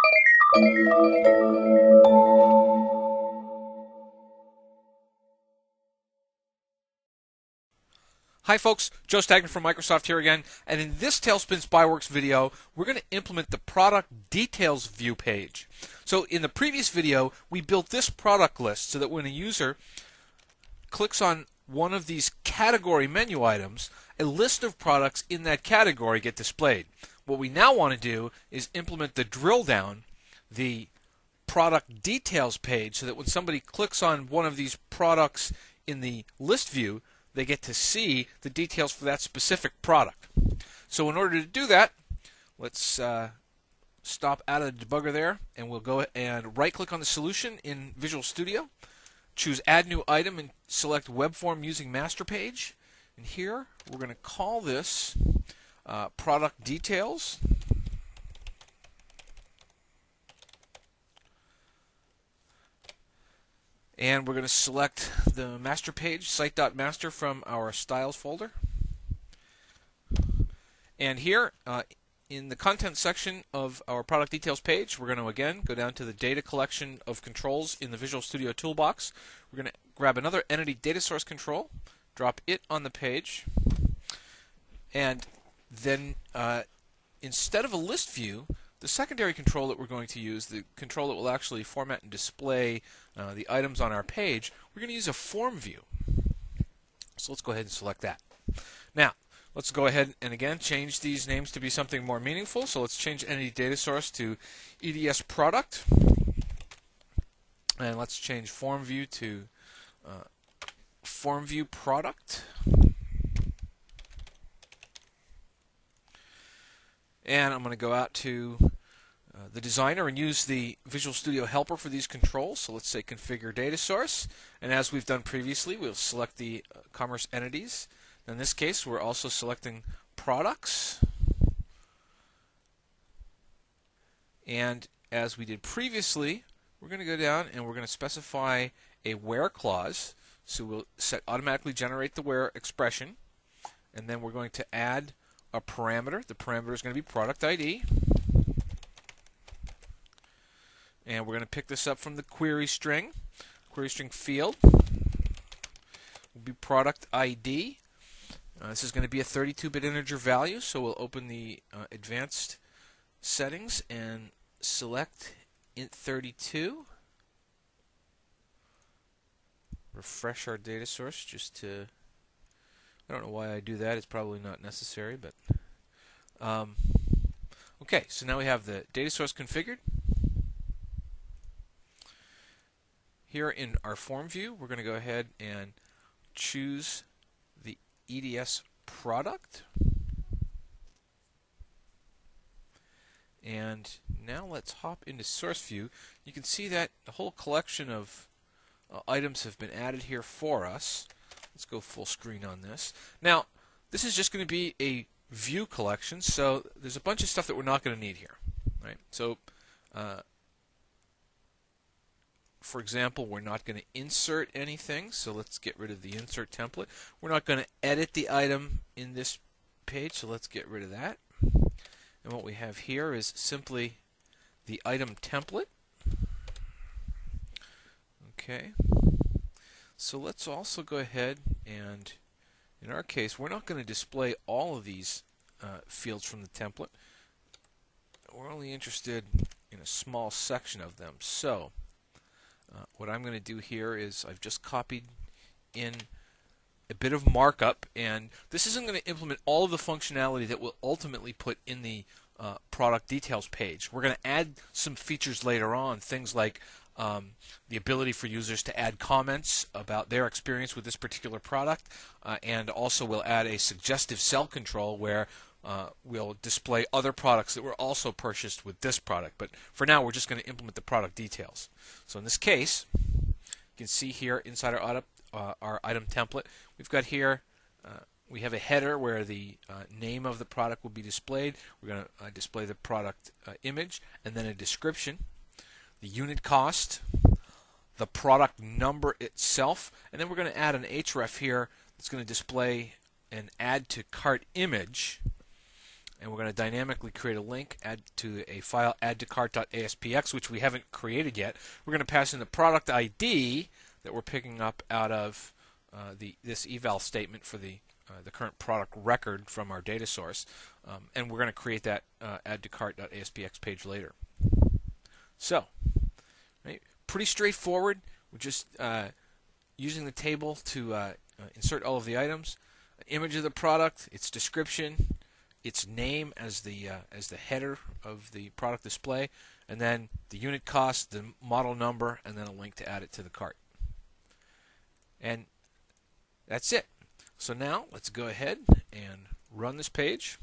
Hi folks, Joe Stagner from Microsoft here again, and in this Tailspin Spyworks video, we're going to implement the product details view page. So in the previous video, we built this product list so that when a user clicks on one of these category menu items, a list of products in that category get displayed. What we now want to do is implement the drill down, the product details page, so that when somebody clicks on one of these products in the list view, they get to see the details for that specific product. So in order to do that, let's stop out of the debugger there, and we'll go and right-click on the solution in Visual Studio, choose Add New Item, and select Web Form using Master Page. And here we're going to call this Product Details. And we're going to select the master page, site.master, from our styles folder. And here, in the content section of our product details page, we're going to again go down to the data collection of controls in the Visual Studio toolbox. We're going to grab another entity data source control, drop it on the page, and then instead of a list view, the secondary control that we're going to use, the control that will actually format and display the items on our page, we're going to use a form view. So let's go ahead and select that. Now, let's go ahead and again change these names to be something more meaningful. So let's change entity data source to EDS product. And let's change form view to form view product. And I'm going to go out to the designer and use the Visual Studio helper for these controls. So let's say configure data source. And as we've done previously, we'll select the commerce entities. In this case, we're also selecting products. And as we did previously, we're going to go down and we're going to specify a where clause. So we'll set automatically generate the where expression. And then we're going to add a parameter. The parameter is going to be product ID. And we're going to pick this up from the query string. Query string field will be product ID. This is going to be a 32-bit integer value, so we'll open the advanced settings and select int32. Refresh our data source just to... I don't know why I do that. It's probably not necessary, but okay. So now we have the data source configured. Here in our form view, we're going to go ahead and choose the EDS product. And now let's hop into source view. You can see that the whole collection of items have been added here for us. Let's go full screen on this. Now, this is just going to be a view collection, so there's a bunch of stuff that we're not going to need here. Right? So, for example, we're not going to insert anything, so let's get rid of the insert template. We're not going to edit the item in this page, so let's get rid of that. And what we have here is simply the item template. Okay. So let's also go ahead and, in our case, we're not going to display all of these fields from the template. We're only interested in a small section of them. So what I'm going to do here is I've just copied in a bit of markup, and this isn't going to implement all of the functionality that we'll ultimately put in the product details page. We're going to add some features later on, things like the ability for users to add comments about their experience with this particular product, and also we'll add a suggestive cell control where we'll display other products that were also purchased with this product. But for now, we're just going to implement the product details. So in this case, you can see here inside our item template, we've got here we have a header where the name of the product will be displayed. We're going to display the product image, and then a description, the unit cost, the product number itself, and then we're going to add an href here that's going to display an add to cart image and we're going to dynamically create a link, add to a file, add to cart.aspx, which we haven't created yet. We're going to pass in the product ID that we're picking up out of this eval statement for the current product record from our data source, and we're going to create that add to cart.aspx page later. So, right, pretty straightforward. We're just using the table to insert all of the items, image of the product, its description, its name as the header of the product display, and then the unit cost, the model number, and then a link to add it to the cart. And that's it. So now let's go ahead and run this page.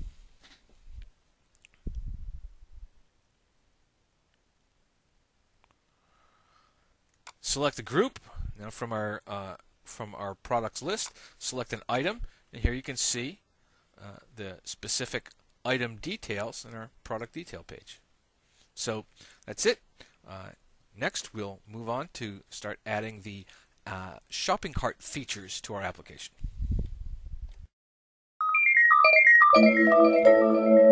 Select a group. Now from our products list, select an item, and here you can see the specific item details in our product detail page. So that's it. Next, we'll move on to start adding the shopping cart features to our application.